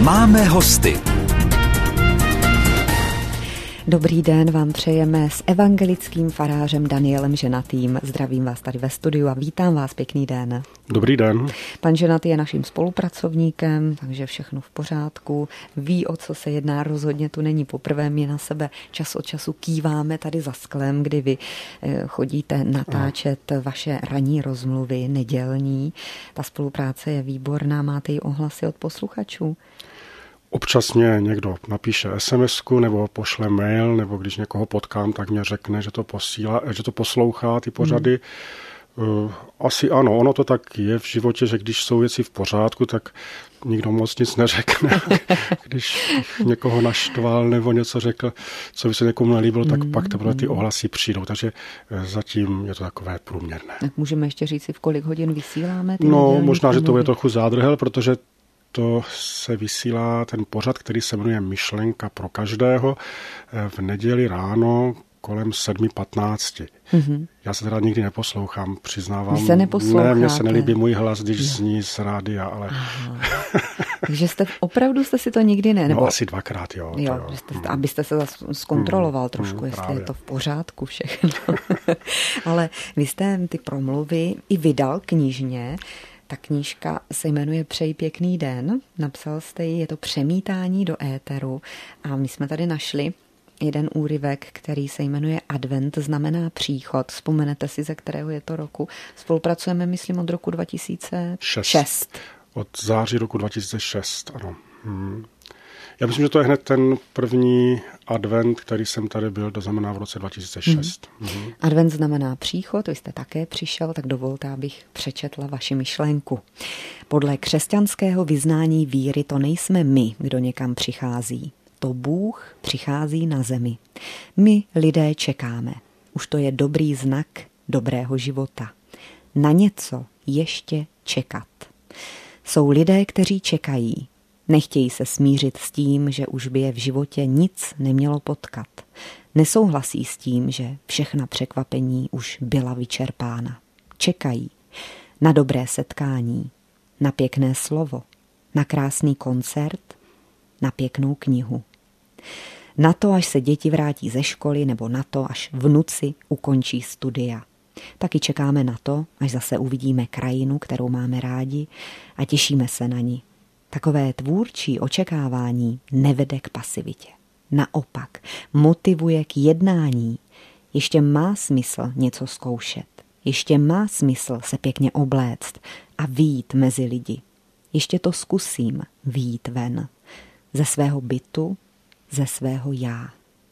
Máme hosty. Dobrý den vám přejeme s evangelickým farářem Danielem Ženatým. Zdravím vás tady ve studiu a vítám vás, pěkný den. Dobrý den. Pan Ženatý je naším spolupracovníkem, takže všechno v pořádku. Ví, o co se jedná, rozhodně tu není poprvé. My na sebe čas od času kýváme tady za sklem, kdy vy chodíte natáčet vaše ranní rozmluvy, nedělní. Ta spolupráce je výborná, máte i ohlasy od posluchačů. Občas mě někdo napíše SMS-ku nebo pošle mail, nebo když někoho potkám, tak mě řekne, že to poslouchá ty pořady. Asi ano, ono to tak je v životě, že když jsou věci v pořádku, tak nikdo moc nic neřekne. Když někoho naštval nebo něco řekl, co by se někomu nelíbilo, tak pak teprve ty ohlasy přijdou. Takže zatím je to takové průměrné. Tak můžeme ještě říct si, v kolik hodin vysíláme? Možná, že to je trochu zádrhel, protože to se vysílá ten pořad, který se jmenuje Myšlenka pro každého v neděli ráno kolem 7:15. Já se teda nikdy neposlouchám, přiznávám. Vy se neposloucháte? Ne, mně se nelíbí můj hlas, když zní z rádia, ale... Takže opravdu jste si to nikdy ne? Nebo... No asi dvakrát, jo. Abyste se zkontroloval trošku, jestli právě je to v pořádku všechno. Ale vy jste ty promluvy i vydal knižně. Ta knížka se jmenuje Přeji pěkný den, napsal jste ji, je to přemítání do éteru a my jsme tady našli jeden úryvek, který se jmenuje Advent, znamená příchod. Vzpomenete si, ze kterého je to roku? Spolupracujeme, myslím, od roku 2006. Od září roku 2006, ano. Já myslím, že to je hned ten první advent, který jsem tady byl, to znamená v roce 2006. Advent znamená příchod, vy jste také přišel, tak dovolte, abych přečetla vaši myšlenku. Podle křesťanského vyznání víry to nejsme my, kdo někam přichází. To Bůh přichází na zemi. My, lidé, čekáme. Už to je dobrý znak dobrého života. Na něco ještě čekat. Jsou lidé, kteří čekají. Nechtějí se smířit s tím, že už by je v životě nic nemělo potkat. Nesouhlasí s tím, že všechna překvapení už byla vyčerpána. Čekají na dobré setkání, na pěkné slovo, na krásný koncert, na pěknou knihu. Na to, až se děti vrátí ze školy, nebo na to, až vnuci ukončí studia. Taky čekáme na to, až zase uvidíme krajinu, kterou máme rádi a těšíme se na ni. Takové tvůrčí očekávání nevede k pasivitě. Naopak, motivuje k jednání. Ještě má smysl něco zkoušet. Ještě má smysl se pěkně obléct a vyjít mezi lidi. Ještě to zkusím vyjít ven. Ze svého bytu, ze svého já.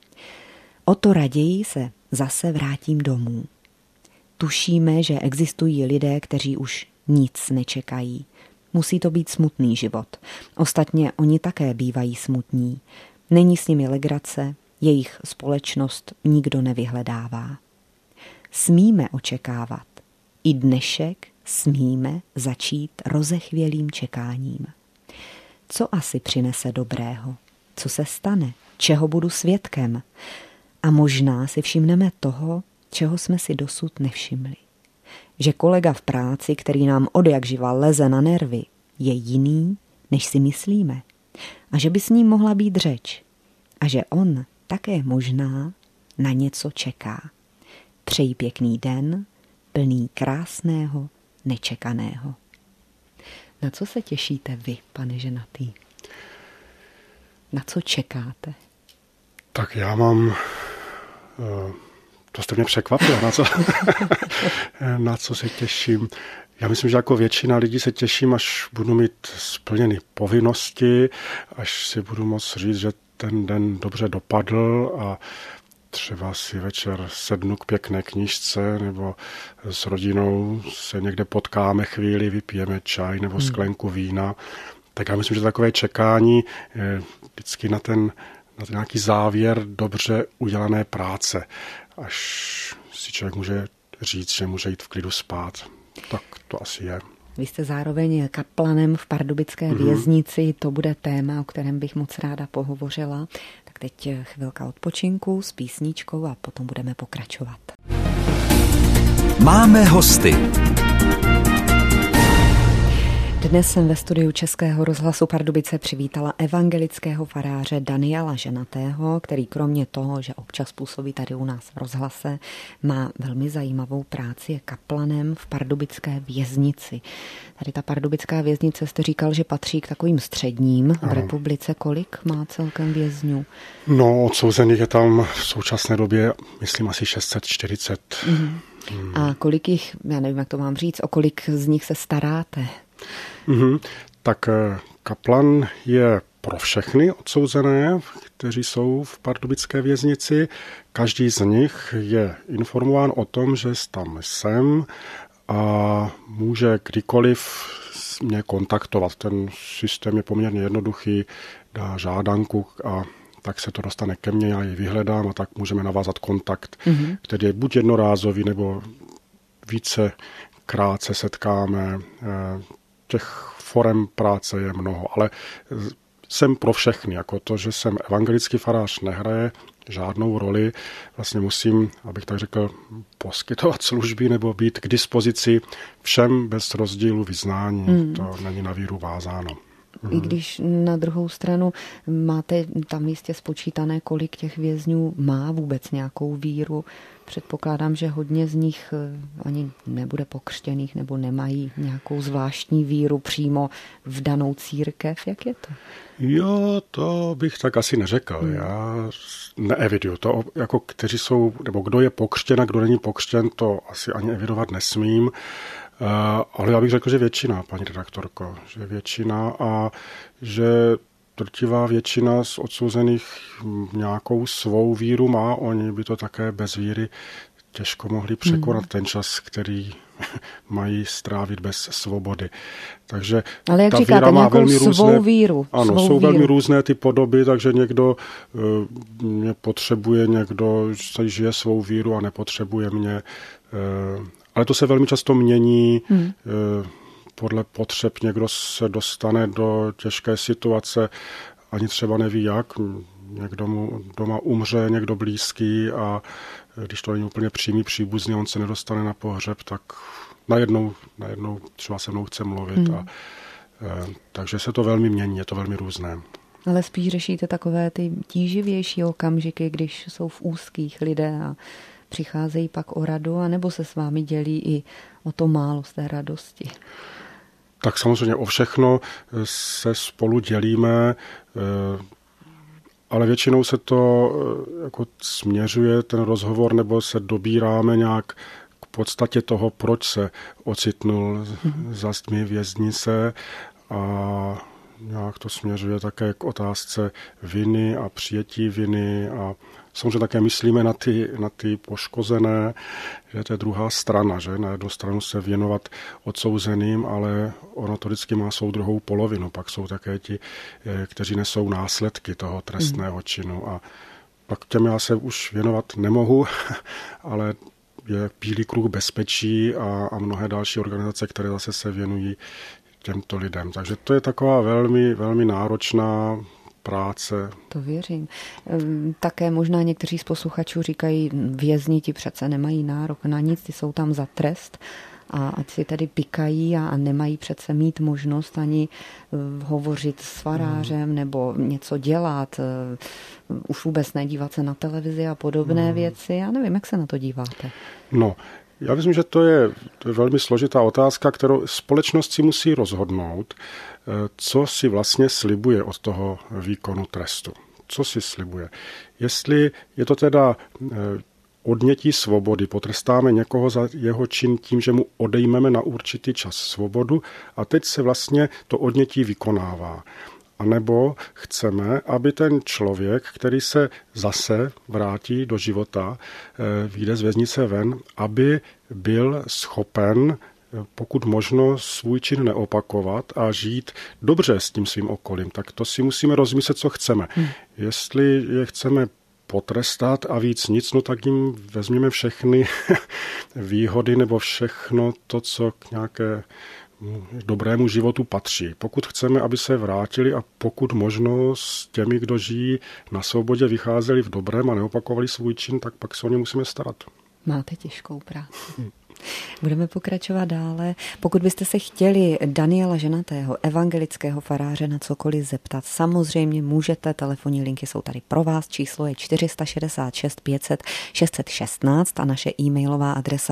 O to raději se zase vrátím domů. Tušíme, že existují lidé, kteří už nic nečekají. Musí to být smutný život. Ostatně oni také bývají smutní. Není s nimi legrace, jejich společnost nikdo nevyhledává. Smíme očekávat. I dnešek smíme začít rozechvělým čekáním. Co asi přinese dobrého? Co se stane? Čeho budu svědkem? A možná si všimneme toho, čeho jsme si dosud nevšimli. Že kolega v práci, který nám odjakživa leze na nervy, je jiný, než si myslíme. A že by s ním mohla být řeč. A že on také možná na něco čeká. Přeji pěkný den, plný krásného, nečekaného. Na co se těšíte vy, pane Ženatý? Na co čekáte? Tak já mám... To jste mě překvapil, na co se těším. Já myslím, že jako většina lidí se těším, až budu mít splněny povinnosti, až si budu moct říct, že ten den dobře dopadl a třeba si večer sednu k pěkné knížce nebo s rodinou se někde potkáme chvíli, vypijeme čaj nebo sklenku vína. Tak já myslím, že takové čekání vždycky na ten nějaký závěr dobře udělané práce, až si člověk může říct, že může jít v klidu spát. Tak to asi je. Vy jste zároveň kaplanem v pardubické věznici, to bude téma, o kterém bych moc ráda pohovořila. Tak teď chvilka odpočinku s písničkou a potom budeme pokračovat. Máme hosty. Dnes jsem ve studiu Českého rozhlasu Pardubice přivítala evangelického faráře Daniela Ženatého, který kromě toho, že občas působí tady u nás v rozhlase, má velmi zajímavou práci, je kaplanem v pardubické věznici. Tady ta pardubická věznice, jste říkal, že patří k takovým středním v republice. Kolik má celkem vězňů? No, odsouzených je tam v současné době, myslím, asi 640. A kolik jich, já nevím, jak to mám říct, o kolik z nich se staráte? Tak kaplan je pro všechny odsouzené, kteří jsou v pardubické věznici. Každý z nich je informován o tom, že tam jsem a může kdykoliv mě kontaktovat. Ten systém je poměrně jednoduchý, dá žádanku a tak se to dostane ke mně, já ji vyhledám a tak můžeme navázat kontakt, který je buď jednorázový, nebo vícekrát se setkáme. Těch forem práce je mnoho, ale jsem pro všechny. Jako to, že jsem evangelický farář, nehraje žádnou roli. Vlastně musím, abych tak řekl, poskytovat služby nebo být k dispozici všem bez rozdílu vyznání. To není na víru vázáno. I když na druhou stranu máte tam jistě spočítané, kolik těch vězňů má vůbec nějakou víru. Předpokládám, že hodně z nich ani nebude pokřtěných nebo nemají nějakou zvláštní víru přímo v danou církev. Jak je to? Jo, to bych tak asi neřekl. Já neeviduju to, jako kteří jsou, nebo kdo je pokřtěn a kdo není pokřtěn, to asi ani evidovat nesmím. Ale já bych řekl, že většina, paní redaktorko, že většina a že drtivá většina z odsouzených nějakou svou víru má. Oni by to také bez víry těžko mohli překonat ten čas, který mají strávit bez svobody. Takže ale jak ta říkáte, víra má velmi různé víru. Ano, svou jsou víru. velmi různé ty podoby, takže někdo mě potřebuje, někdo žije svou víru a nepotřebuje mě. Ale to se velmi často mění podle potřeb. Někdo se dostane do těžké situace, ani třeba neví jak. Někdo mu doma umře, někdo blízký a když to není úplně přímý příbuzný, on se nedostane na pohřeb, tak najednou třeba se mnou chce mluvit. Takže se to velmi mění, je to velmi různé. Ale spíš řešíte takové ty tíživější okamžiky, když jsou v úzkých lidé a přicházejí pak o radu, anebo se s vámi dělí i o to málo z té radosti? Tak samozřejmě o všechno se spolu dělíme, ale většinou se to jako směřuje, ten rozhovor, nebo se dobíráme nějak k podstatě toho, proč se ocitnul za zdmi věznice a nějak to směřuje také k otázce viny a přijetí viny a samozřejmě také myslíme na ty poškozené, že to je druhá strana, že na jednu stranu se věnovat odsouzeným, ale ono to vždycky má svou druhou polovinu. Pak jsou také ti, kteří nesou následky toho trestného činu a pak těm já se už věnovat nemohu, ale je Bílý kruh bezpečí a mnohé další organizace, které zase se věnují těmto lidem. Takže to je taková velmi, velmi náročná práce. To věřím. Také možná někteří z posluchačů říkají, vězni ti přece nemají nárok na nic, ty jsou tam za trest a ať si tedy pikají a nemají přece mít možnost ani hovořit s farářem nebo něco dělat, už vůbec nedívat se na televizi a podobné věci. Já nevím, jak se na to díváte. No, já myslím, že to je velmi složitá otázka, kterou společnost si musí rozhodnout, co si vlastně slibuje od toho výkonu trestu. Co si slibuje? Jestli je to teda odnětí svobody, potrestáme někoho za jeho čin tím, že mu odejmeme na určitý čas svobodu a teď se vlastně to odnětí vykonává. A nebo chceme, aby ten člověk, který se zase vrátí do života, vyjde z věznice ven, aby byl schopen, pokud možno, svůj čin neopakovat a žít dobře s tím svým okolím. Tak to si musíme rozmyslet, co chceme. Jestli je chceme potrestat a víc nic, no tak jim vezměme všechny výhody nebo všechno to, co k nějaké dobrému životu patří. Pokud chceme, aby se vrátili a pokud možno s těmi, kdo žijí na svobodě, vycházeli v dobrém a neopakovali svůj čin, tak pak se o ně musíme starat. Máte těžkou práci. Budeme pokračovat dále. Pokud byste se chtěli Daniela Ženatého, evangelického faráře, na cokoliv zeptat, samozřejmě můžete, telefonní linky jsou tady pro vás, číslo je 466 500 616 a naše e-mailová adresa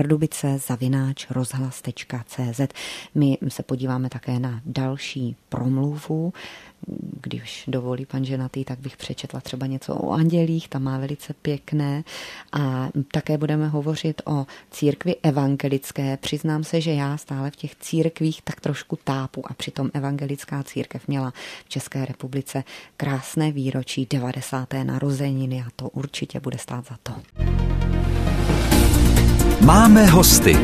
pardubice@rozhlas.cz. My se podíváme také na další promluvu. Když dovolí pan Ženatý, tak bych přečetla třeba něco o andělích, tam má velice pěkné. A také budeme hovořit o církvi evangelické. Přiznám se, že já stále v těch církvích tak trošku tápu a přitom evangelická církev měla v České republice krásné výročí 90. narozeniny a to určitě bude stát za to. Máme hosty.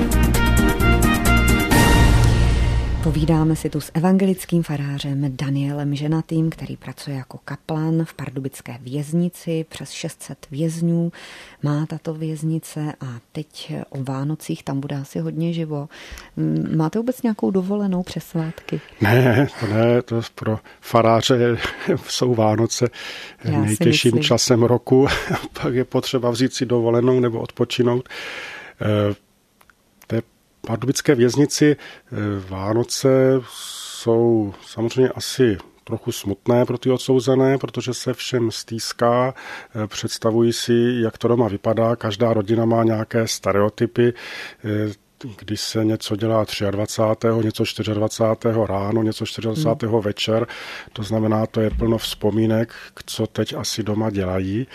Povídáme si tu s evangelickým farářem Danielem Ženatým, který pracuje jako kaplan v pardubické věznici, přes 600 vězňů má tato věznice a teď o Vánocích tam bude asi hodně živo. Máte vůbec nějakou dovolenou přes svátky? Ne, to pro faráře jsou Vánoce nejtěžším časem roku, pak je potřeba vzít si dovolenou nebo odpočinout. Pardubické věznici Vánoce jsou samozřejmě asi trochu smutné pro ty odsouzené, protože se všem stýská, představují si, jak to doma vypadá, každá rodina má nějaké stereotypy, když se něco dělá 23., něco 24. ráno, něco 24. večer, to znamená, to je plno vzpomínek, co teď asi doma dělají.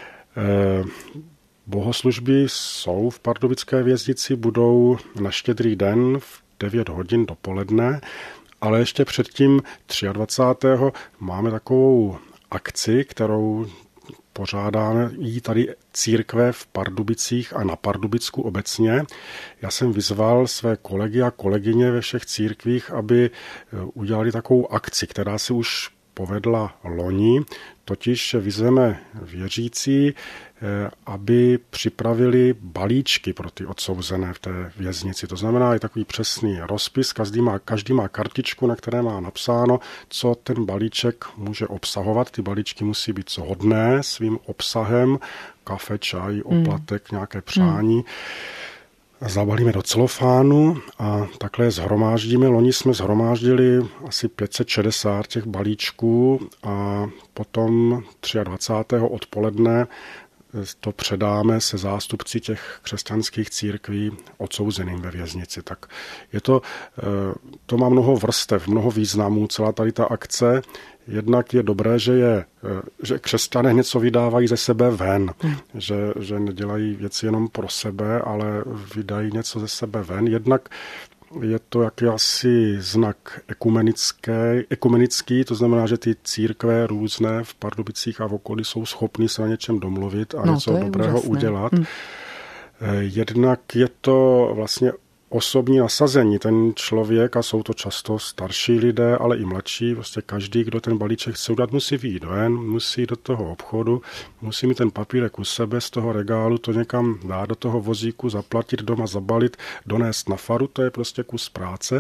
Bohoslužby jsou v pardubické věznici, budou na Štědrý den v 9 hodin dopoledne, ale ještě předtím 23. máme takovou akci, kterou pořádáme jí tady církve v Pardubicích a na Pardubicku obecně. Já jsem vyzval své kolegy a kolegyně ve všech církvích, aby udělali takovou akci, která se už povedla loni, totiž vyzveme věřící, aby připravili balíčky pro ty odsouzené v té věznici. To znamená, je takový přesný rozpis, každý má kartičku, na které má napsáno, co ten balíček může obsahovat. Ty balíčky musí být shodné svým obsahem, kafe, čaj, oplatek, nějaké přání. Zabalíme do celofánu a takhle je zhromáždíme. Loni jsme zhromáždili asi 560 těch balíčků a potom 23. odpoledne to předáme se zástupci těch křesťanských církví odsouzeným ve věznici. Tak to má mnoho vrstev, mnoho významů, celá tady ta akce. Jednak je dobré, že křesťané něco vydávají ze sebe ven, že nedělají věci jenom pro sebe, ale vydají něco ze sebe ven. Jednak je to jakýsi znak ekumenický, to znamená, že ty církve různé v Pardubicích a v okolí jsou schopní se na něčem domluvit a něco dobrého udělat. Jednak je to vlastně osobní nasazení. Ten člověk, a jsou to často starší lidé, ale i mladší, prostě každý, kdo ten balíček chce udělat, musí vyjít ven, musí jít do toho obchodu, musí mít ten papírek u sebe z toho regálu, to někam dát do toho vozíku, zaplatit, doma zabalit, donést na faru, to je prostě kus práce.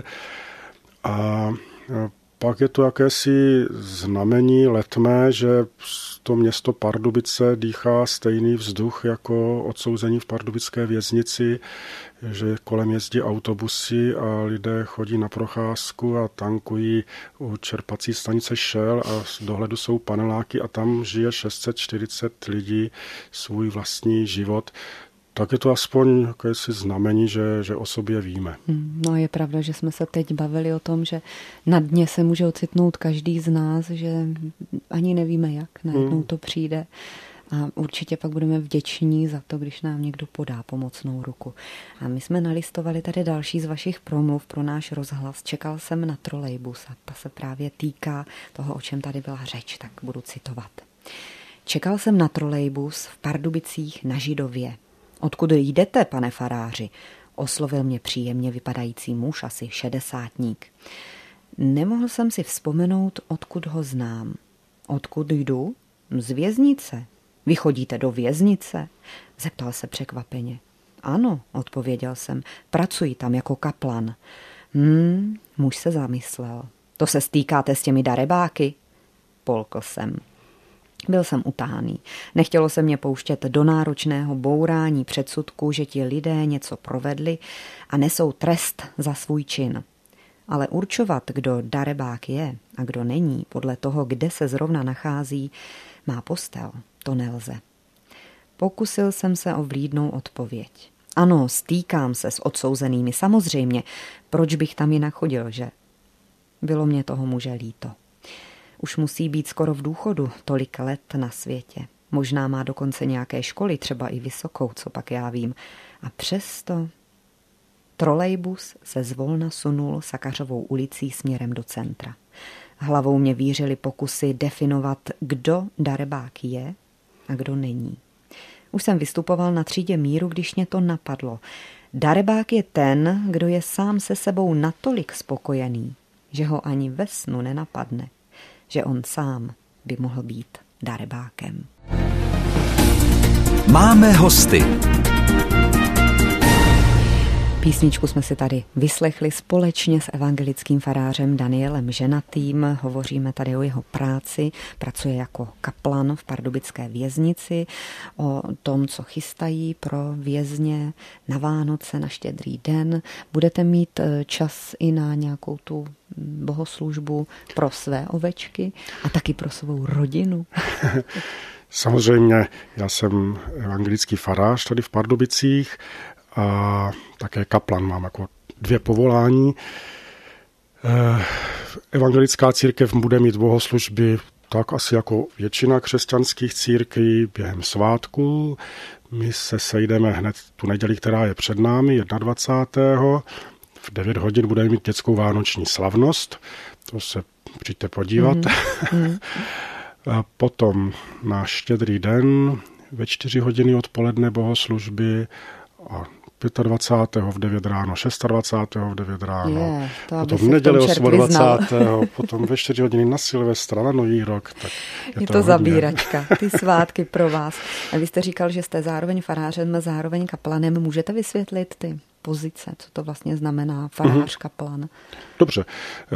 A pak je to jakési znamení letmé, že to město Pardubice dýchá stejný vzduch jako odsouzení v pardubické věznici, že kolem jezdí autobusy a lidé chodí na procházku a tankují u čerpací stanice Shell a z dohledu jsou paneláky a tam žije 640 lidí svůj vlastní život. Tak je to aspoň jakési znamení, že o sobě víme. No je pravda, že jsme se teď bavili o tom, že na dně se může ocitnout každý z nás, že ani nevíme jak, najednou to přijde. A určitě pak budeme vděční za to, když nám někdo podá pomocnou ruku. A my jsme nalistovali tady další z vašich promluv pro náš rozhlas. Čekal jsem na trolejbus a ta se právě týká toho, o čem tady byla řeč, tak budu citovat. Čekal jsem na trolejbus v Pardubicích na Židově. Odkud jdete, pane faráři? Oslovil mě příjemně vypadající muž, asi 60ník. Nemohl jsem si vzpomenout, odkud ho znám. Odkud jdu? Z věznice. Vy chodíte do věznice? Zeptal se překvapeně. Ano, odpověděl jsem, pracuji tam jako kaplan. Muž se zamyslel. To se stýkáte s těmi darebáky? Polkl jsem. Byl jsem utahaný. Nechtělo se mě pouštět do náročného bourání předsudku, že ti lidé něco provedli a nesou trest za svůj čin. Ale určovat, kdo darebák je a kdo není, podle toho, kde se zrovna nachází, má postel, to nelze. Pokusil jsem se o vlídnou odpověď. Ano, stýkám se s odsouzenými, samozřejmě. Proč bych tam jinak chodil, že? Bylo mě toho muže líto. Už musí být skoro v důchodu, tolik let na světě. Možná má dokonce nějaké školy, třeba i vysokou, co pak já vím. A přesto trolejbus se zvolna sunul Sakařovou ulicí směrem do centra. Hlavou mě vířily pokusy definovat, kdo darebák je a kdo není. Už jsem vystupoval na třídě míru, když mě to napadlo. Darebák je ten, kdo je sám se sebou natolik spokojený, že ho ani ve snu nenapadne, že on sám by mohl být darebákem. Máme hosty. Písničku jsme si tady vyslechli společně s evangelickým farářem Danielem Ženatým. Hovoříme tady o jeho práci. Pracuje jako kaplan v pardubické věznici, o tom, co chystají pro vězně na Vánoce, na Štědrý den. Budete mít čas i na nějakou tu bohoslužbu pro své ovečky a taky pro svou rodinu? Samozřejmě, já jsem evangelický farář tady v Pardubicích a také kaplan, mám jako 2 povolání. Evangelická církev bude mít bohoslužby tak asi jako většina křesťanských církví během svátků. My se sejdeme hned tu neděli, která je před námi, 21. V 9 hodin budeme mít dětskou vánoční slavnost. To se přijďte podívat. A potom na Štědrý den ve 4 hodiny odpoledne bohoslužby a 25. v 9 ráno, 26. v 9 ráno, potom neděle 28. potom ve 4 hodiny na Silvestra, na Nový rok. Tak je to zabíračka, ty svátky pro vás. A vy jste říkal, že jste zároveň farářem, zároveň kaplanem. Můžete vysvětlit ty pozice, co to vlastně znamená farář, kaplan? Dobře.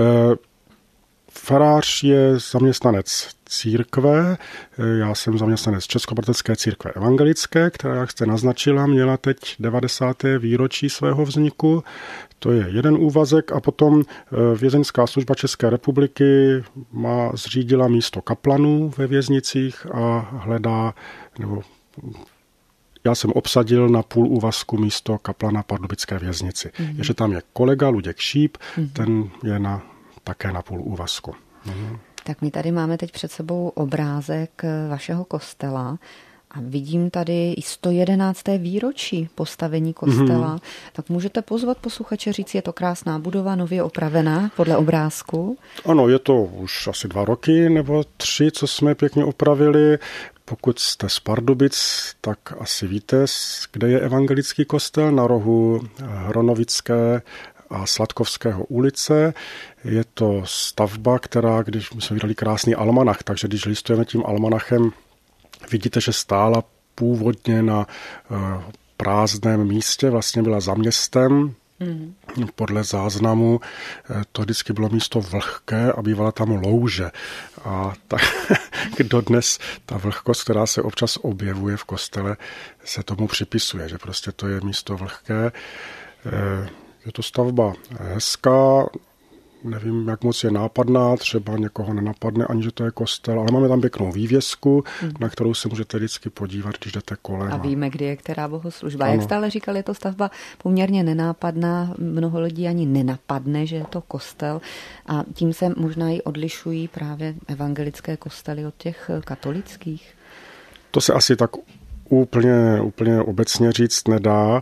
Farář je zaměstnanec církve, já jsem zaměstnanec Českobratrské církve evangelické, která, jak jste naznačila, měla teď 90. výročí svého vzniku. To je jeden úvazek a potom Vězeňská služba České republiky zřídila místo kaplanů ve věznicích a hledá, nebo já jsem obsadil na půl úvazku místo kaplana Pardubické věznici. Ještě tam je kolega Luděk Šíp, ten je také na půl úvazku. Tak my tady máme teď před sebou obrázek vašeho kostela a vidím tady i 111. výročí postavení kostela. Tak můžete pozvat posluchače říct, je to krásná budova, nově opravená podle obrázku? Ano, je to už asi 2 roky nebo 3, co jsme pěkně opravili. Pokud jste z Pardubic, tak asi víte, kde je evangelický kostel, na rohu Hronovické a Sladkovského ulice. Je to stavba, která, když my jsme vydali krásný almanach, takže když listujeme tím almanachem, vidíte, že stála původně na prázdném místě, vlastně byla za městem. Podle záznamu to vždycky bylo místo vlhké a bývala tam louže. A tak dodnes ta vlhkost, která se občas objevuje v kostele, se tomu připisuje, že prostě to je místo vlhké. Je to stavba hezká, nevím, jak moc je nápadná, třeba někoho nenapadne, ani že to je kostel, ale máme tam pěknou vývězku, na kterou se můžete vždycky podívat, když jdete kolem. A víme, kdy je která bohoslužba. Ano. Jak stále říkal, je to stavba poměrně nenápadná, mnoho lidí ani nenapadne, že je to kostel a tím se možná i odlišují právě evangelické kostely od těch katolických. To se asi tak úplně obecně říct nedá.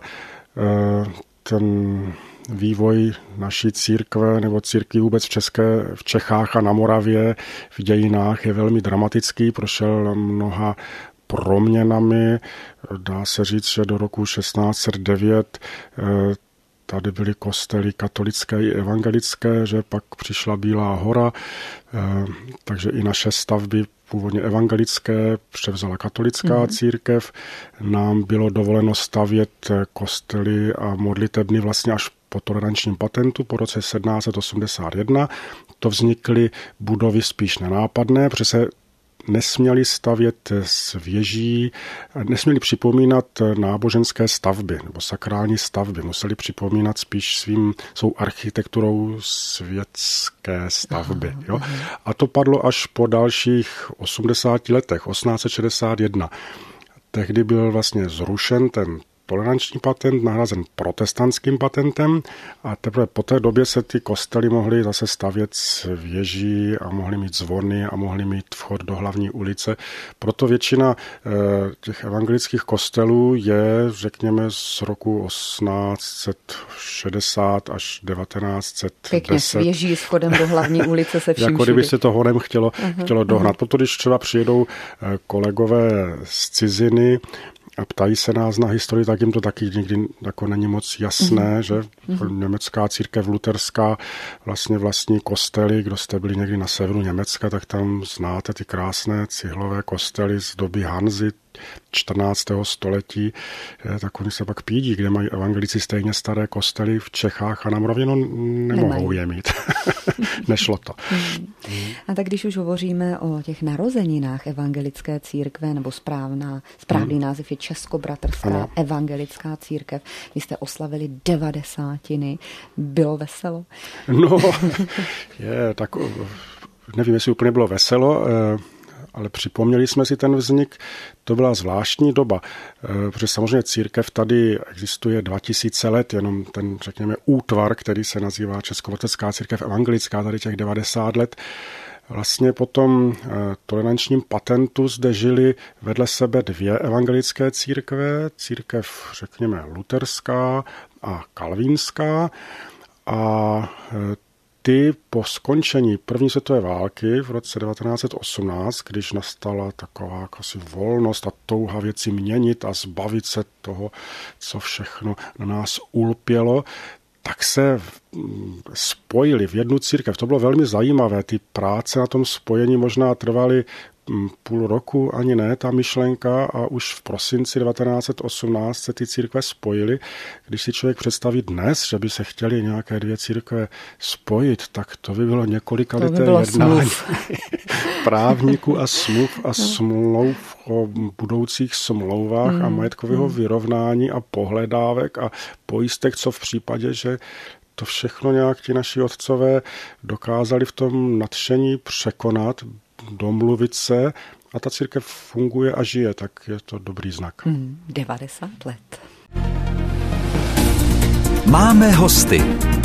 Ten vývoj naší církve nebo církví vůbec v Čechách a na Moravě v dějinách je velmi dramatický, prošel mnoha proměnami. Dá se říct, že do roku 1609 tady byly kostely katolické i evangelické, že pak přišla Bílá hora, takže i naše stavby původně evangelické převzala katolická církev. Nám bylo dovoleno stavět kostely a modlitebny vlastně až po tolerančním patentu po roce 1781. To vznikly budovy spíš nenápadné, protože se nesměli stavět z věží, nesměli připomínat náboženské stavby nebo sakrální stavby. Museli připomínat spíš svou architekturou světské stavby. Jo? A to padlo až po dalších 80 letech, 1861. Tehdy byl vlastně zrušen ten toleranční patent, nahrazen protestantským patentem a teprve po té době se ty kostely mohly zase stavět z věží a mohly mít zvony a mohly mít vchod do hlavní ulice. Proto většina těch evangelických kostelů je, řekněme, z roku 1860 až 1910. Pěkně s věží s vchodem do hlavní ulice se vším jako kdyby se to honem chtělo dohnat. Proto když třeba přijedou kolegové z ciziny a ptají se nás na historii, tak jim to taky nikdy jako není moc jasné, že německá církev luterská vlastně vlastní kostely, kdo jste byli někdy na severu Německa, tak tam znáte ty krásné cihlové kostely z doby Hanzy 14. století, tak oni se pak pídí, kde mají evangelici stejně staré kostely v Čechách a na Moravě, no nemohou je mít. Nešlo to. A tak když už hovoříme o těch narozeninách evangelické církve, nebo správný název je Českobratrská evangelická církev, vy jste oslavili 90. Bylo veselo? No, tak nevím, jestli úplně bylo veselo, ale připomněli jsme si ten vznik. To byla zvláštní doba, protože samozřejmě církev tady existuje 2000 let, jenom ten, řekněme, útvar, který se nazývá Českobraterská církev evangelická, tady těch 90 let. Vlastně po tom tolerančním patentu zde žili vedle sebe dvě evangelické církve, církev, řekněme, luterská a kalvínská, a ty po skončení první světové války v roce 1918, když nastala taková asi volnost a touha věci měnit a zbavit se toho, co všechno na nás ulpělo, tak se spojili v jednu církev. To bylo velmi zajímavé. Ty práce na tom spojení možná trvaly půl roku, ani ne, ta myšlenka, a už v prosinci 1918 se ty církve spojily. Když si člověk představí dnes, že by se chtěli nějaké dvě církve spojit, tak to by bylo několikaleté jednání právníků a smluv o budoucích smlouvách a majetkového vyrovnání a pohledávek a pojistek, co v případě, že to všechno nějak ti naši otcové dokázali v tom nadšení překonat, domluvit se, a ta církev funguje a žije, tak je to dobrý znak. 90 let. Máme hosty.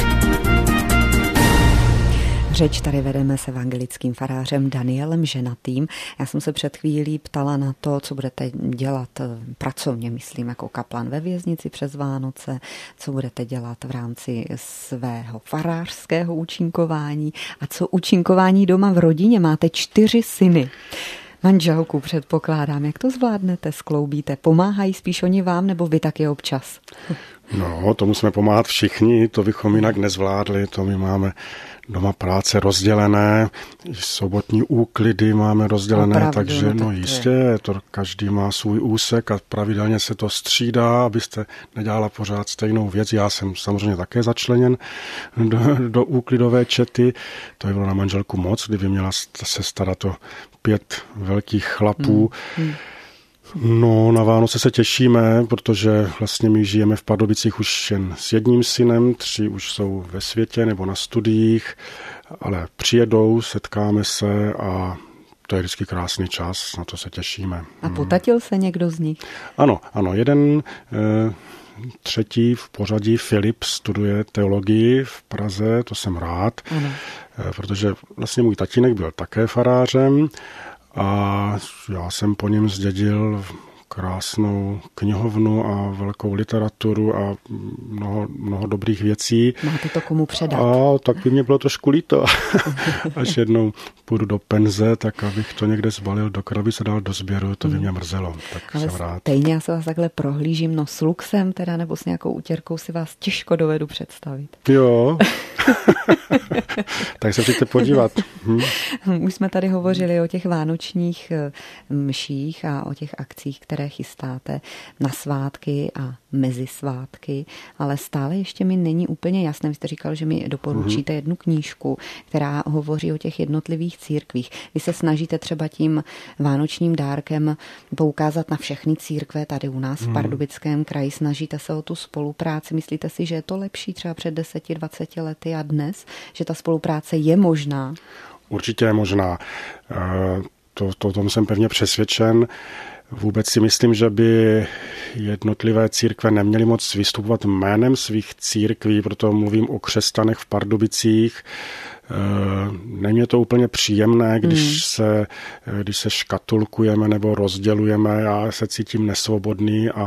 Řeč tady vedeme s evangelickým farářem Danielem Ženatým. Já jsem se před chvílí ptala na to, co budete dělat pracovně, myslím, jako kaplan ve věznici přes Vánoce, co budete dělat v rámci svého farářského účinkování a co účinkování doma v rodině. Máte 4 syny. Manželku předpokládám. Jak to zvládnete, skloubíte? Pomáhají spíš oni vám, nebo vy taky občas? No, to musíme pomáhat všichni, to bychom jinak nezvládli, to my máme doma práce rozdělené, sobotní úklidy máme rozdělené, opravdu, takže no jistě, to každý má svůj úsek a pravidelně se to střídá, abyste nedělala pořád stejnou věc. Já jsem samozřejmě také začleněn do úklidové čety, to by bylo na manželku moc, kdyby měla se starat o 5 velkých chlapů. No, na Vánoce se těšíme, protože vlastně my žijeme v Pardubicích už jen s jedním synem, 3 už jsou ve světě nebo na studiích, ale přijedou, setkáme se a to je vždycky krásný čas, na to se těšíme. A potatil se někdo z nich? Ano, jeden třetí v pořadí, Filip, studuje teologii v Praze, to jsem rád, protože vlastně můj tatínek byl také farářem, a já jsem po něm zdědil krásnou knihovnu a velkou literaturu a mnoho dobrých věcí. Máte to komu předat? A tak by mě bylo trošku líto. Až jednou půjdu do penze, tak abych to někde zbalil do krabic a dal do sběru, to by mě mrzelo. Tak ale jsem rád. Stejně já se vás takhle prohlížím, no s luxem teda, nebo s nějakou utěrkou si vás těžko dovedu představit. Jo. Tak se přijďte podívat. Už jsme tady hovořili o těch vánočních mších a o těch akcích, které které chystáte na svátky a mezi svátky, ale stále ještě mi není úplně jasné. Vy jste říkal, že mi doporučíte jednu knížku, která hovoří o těch jednotlivých církvích. Vy se snažíte třeba tím vánočním dárkem poukázat na všechny církve tady u nás v Pardubickém kraji. Snažíte se o tu spolupráci. Myslíte si, že je to lepší třeba před 10-20 lety a dnes, že ta spolupráce je možná? Určitě je možná. Tom jsem pevně přesvědčen. Vůbec si myslím, že by jednotlivé církve neměly moc vystupovat jménem svých církví, proto mluvím o křesťanech v Pardubicích. Není to úplně příjemné, když se škatulkujeme nebo rozdělujeme. Já se cítím nesvobodný a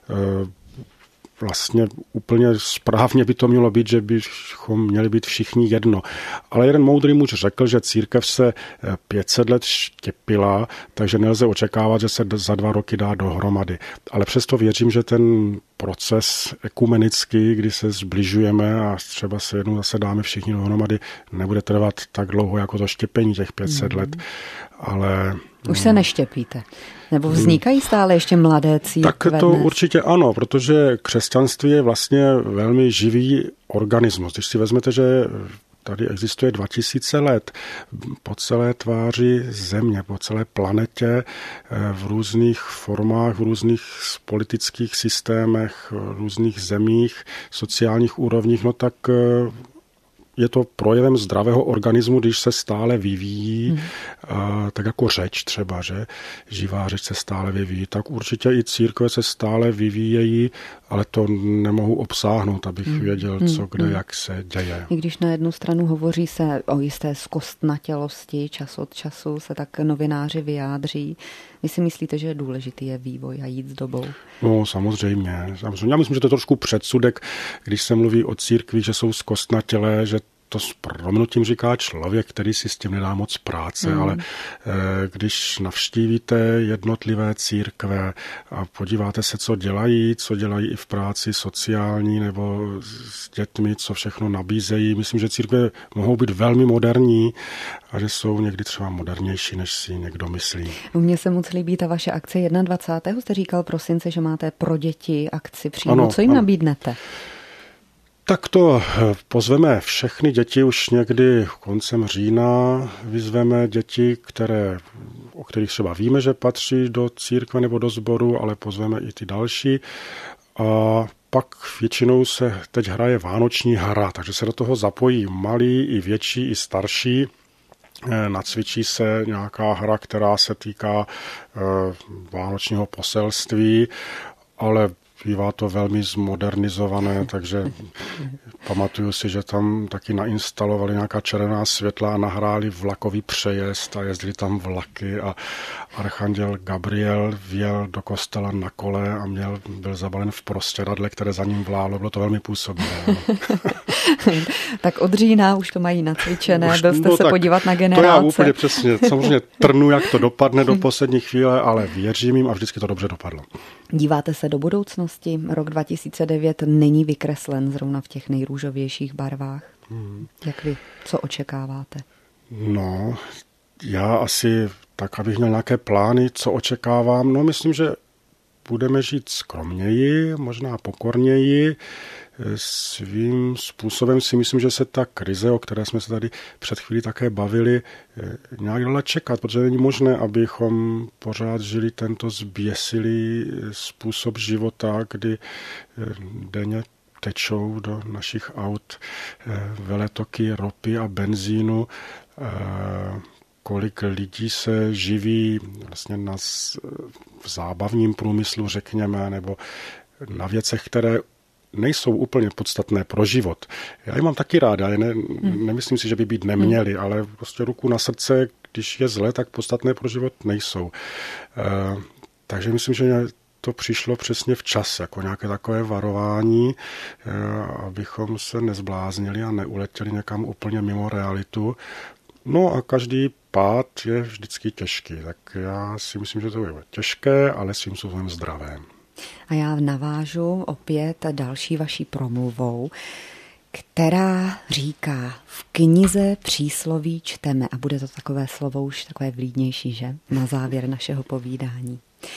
vlastně úplně správně by to mělo být, že bychom měli být všichni jedno. Ale jeden moudrý muž řekl, že církev se 500 let štěpila, takže nelze očekávat, že se za 2 roky dá dohromady. Ale přesto věřím, že ten proces ekumenický, kdy se zbližujeme a třeba se jednou zase dáme všichni dohromady, nebude trvat tak dlouho jako to štěpení těch 500 let. Ale už se neštěpíte? Nebo vznikají stále ještě mladé církve? Tak to určitě ano, protože křesťanství je vlastně velmi živý organismus. Když si vezmete, že tady existuje 2000 let po celé tváři země, po celé planetě, v různých formách, v různých politických systémech, v různých zemích, sociálních úrovních, no tak je to projevem zdravého organismu, když se stále vyvíjí, tak jako řeč třeba, že živá řeč se stále vyvíjí, tak určitě i církve se stále vyvíjejí, ale to nemohu obsáhnout, abych věděl, co kde, jak se děje. I když na jednu stranu hovoří se o jisté zkostnatělosti, čas od času se tak novináři vyjádří. Vy si myslíte, že je důležitý je vývoj a jít s dobou? No, samozřejmě. Já myslím, že to je trošku předsudek, když se mluví o církvi, že jsou zkostnatělé, že to s prominutím říká člověk, který si s tím nedá moc práce, ale když navštívíte jednotlivé církve a podíváte se, co dělají i v práci sociální nebo s dětmi, co všechno nabízejí, myslím, že církve mohou být velmi moderní a že jsou někdy třeba modernější, než si někdo myslí. Mně se moc líbí ta vaše akce 21. Jste říkal prosince, že máte pro děti akci přímo. Co jim nabídnete? Tak to pozveme všechny děti už někdy koncem října. Vyzveme děti, o kterých třeba víme, že patří do církve nebo do sboru, ale pozveme i ty další. A pak většinou se teď hraje vánoční hra, takže se do toho zapojí malí, i větší, i starší. Nacvičí se nějaká hra, která se týká vánočního poselství, ale bývá to velmi zmodernizované, takže pamatuju si, že tam taky nainstalovali nějaká červená světla a nahráli vlakový přejezd a jezdili tam vlaky a archanděl Gabriel vjel do kostela na kole a byl zabalen v prostěradle, které za ním vlálo. Bylo to velmi působivé. Tak od října už to mají nacvičené, byl jste se podívat na generace. To já úplně přesně. Samozřejmě trnu, jak to dopadne do poslední chvíle, ale věřím jim a vždycky to dobře dopadlo. Díváte se do budoucnosti? Rok 2009 není vykreslen zrovna v těch nejrůžovějších barvách. Jak vy? Co očekáváte? No, já asi tak, abych měl nějaké plány, co očekávám. No, myslím, že budeme žít skromněji, možná pokorněji. Svým způsobem si myslím, že se ta krize, o které jsme se tady před chvílí také bavili, nějak dala čekat, protože není možné, abychom pořád žili tento zběsilý způsob života, kdy denně tečou do našich aut veletoky ropy a benzínu. Kolik lidí se živí vlastně v zábavním průmyslu, řekněme, nebo na věcech, které nejsou úplně podstatné pro život. Já je mám taky rád, ale nemyslím si, že by být neměli, ale prostě ruku na srdce, když je zle, tak podstatné pro život nejsou. Takže myslím, že to přišlo přesně včas, jako nějaké takové varování, abychom se nezbláznili a neuletěli někam úplně mimo realitu. No a každý pád je vždycky těžký, tak já si myslím, že to je těžké, ale svým způsobem zdravé. A já navážu opět další vaší promluvou, která říká: v knize přísloví čteme, a bude to takové slovo už takové vlídnější, že? Na závěr našeho povídání.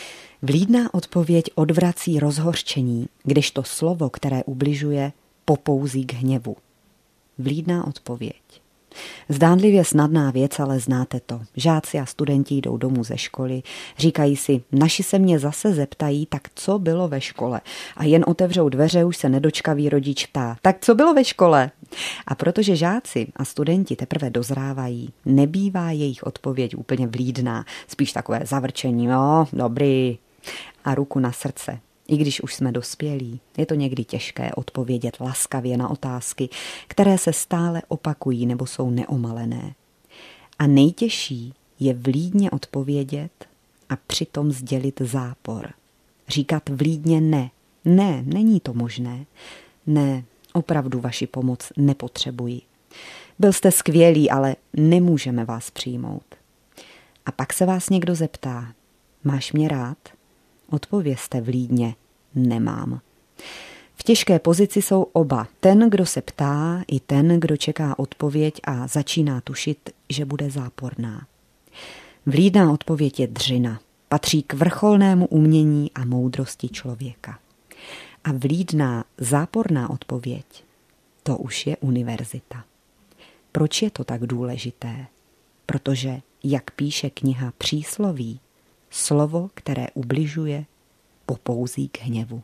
Vlídná odpověď odvrací rozhořčení, když to slovo, které ubližuje, popouzí k hněvu. Vlídná odpověď. Zdánlivě snadná věc, ale znáte to. Žáci a studenti jdou domů ze školy, říkají si, naši se mě zase zeptají, tak co bylo ve škole? A jen otevřou dveře, už se nedočkavý rodič ptá, tak co bylo ve škole? A protože žáci a studenti teprve dozrávají, nebývá jejich odpověď úplně vlídná, spíš takové zavrčení, no, dobrý, a ruku na srdce. I když už jsme dospělí, je to někdy těžké odpovědět laskavě na otázky, které se stále opakují nebo jsou neomalené. A nejtěžší je vlídně odpovědět a přitom sdělit zápor. Říkat vlídně ne. Ne, není to možné. Ne, opravdu vaši pomoc nepotřebuji. Byl jste skvělý, ale nemůžeme vás přijmout. A pak se vás někdo zeptá, máš mě rád? Odpovězte vlídně, nemám. V těžké pozici jsou oba. Ten, kdo se ptá, i ten, kdo čeká odpověď a začíná tušit, že bude záporná. Vlídná odpověď je dřina. Patří k vrcholnému umění a moudrosti člověka. A vlídná, záporná odpověď, to už je univerzita. Proč je to tak důležité? Protože, jak píše kniha Přísloví, slovo, které ubližuje, popouzí k hněvu.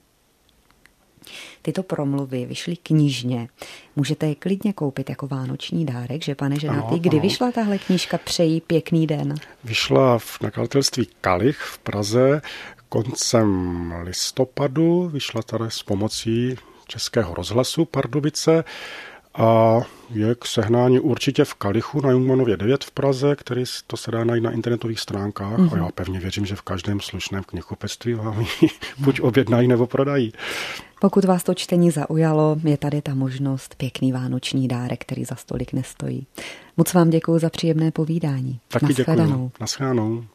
Tyto promluvy vyšly knižně. Můžete je klidně koupit jako vánoční dárek, že pane ženatý? Kdy vyšla tahle knížka? Přeji pěkný den. Vyšla v nakladatelství Kalich v Praze koncem listopadu. Vyšla tady s pomocí Českého rozhlasu Pardubice a je k sehnání určitě v Kalichu na Jungmannově 9 v Praze, který to se dá najít na internetových stránkách a já pevně věřím, že v každém slušném knihkupectví vám ji buď objednají nebo prodají. Pokud vás to čtení zaujalo, je tady ta možnost, pěkný vánoční dárek, který za stolik nestojí. Moc vám děkuji za příjemné povídání. Taky děkuji. Naschledanou.